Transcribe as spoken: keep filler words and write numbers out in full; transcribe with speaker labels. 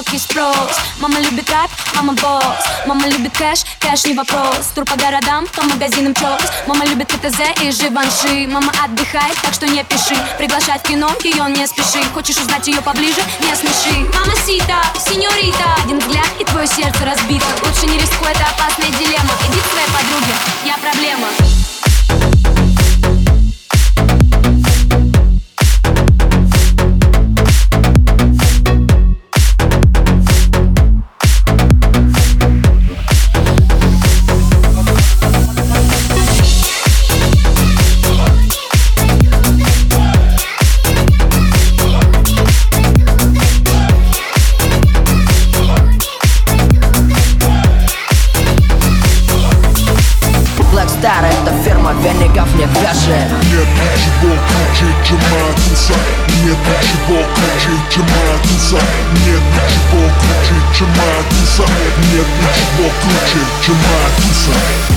Speaker 1: высокий спрос. Мама любит рэп, мама босс. Мама любит кэш, кэш не вопрос. Тур по городам, по магазинам чёс. Мама любит КТЗ и Живанши. Мама отдыхает, так что не пиши. Приглашает в кино, ее не спеши. Хочешь узнать ее поближе, не смеши. Мамасита, сеньорита, один взгляд и твое сердце разбито. Лучше не рискуй, это опасная дилемма. Иди к своей подруге, я проблема.
Speaker 2: Blackstar — это фирма веников не вяжет.
Speaker 3: Нет ничего круче, чем моя туса. Нет ничего круче, чем моя туса. Нет ничего круче, чем моя туса. Нет ничего круче, чем моя туса.